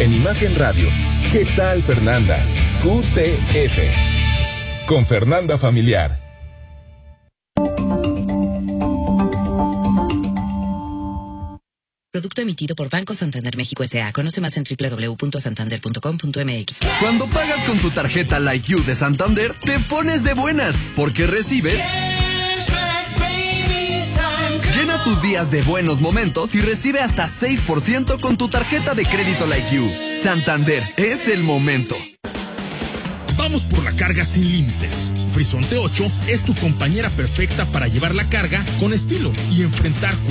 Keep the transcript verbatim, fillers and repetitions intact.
En Imagen Radio, ¿qué tal Fernanda? Q T F. Con Fernanda Familiar. Producto emitido por Banco Santander México S A. Conoce más en doble u doble u doble u punto santander punto com punto m x. Cuando pagas con tu tarjeta Like You de Santander, te pones de buenas, porque recibes... Llena tus días de buenos momentos y recibe hasta seis por ciento con tu tarjeta de crédito Like You. Santander, es el momento. Vamos por la carga sin límites. Frisonte ocho es tu compañera perfecta para llevar la carga con estilo y enfrentar